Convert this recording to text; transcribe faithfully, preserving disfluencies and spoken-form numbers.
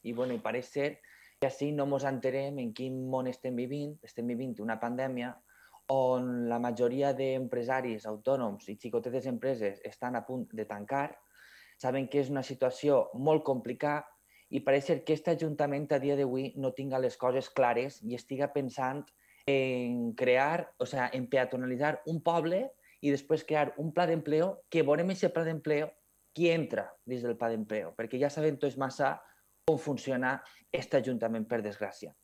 i, bueno, i pareix ser que així no ens enterem en quin món estem vivint. Estem vivint una pandèmia on la majoria d'empresaris autònoms i xicotetes empreses estan a punt de tancar, saben que és una situació molt complicada i pareix ser que aquest Ajuntament a dia d'avui no tinga les coses clares i estiga pensant en crear, o sea, en peatonalitzar un poble i després crear un pla d'empleo que veurem aquest pla d'empleo qui entra dins del pla d'empleo, perquè ja sabem tots massa com funciona aquest Ajuntament, per desgràcia.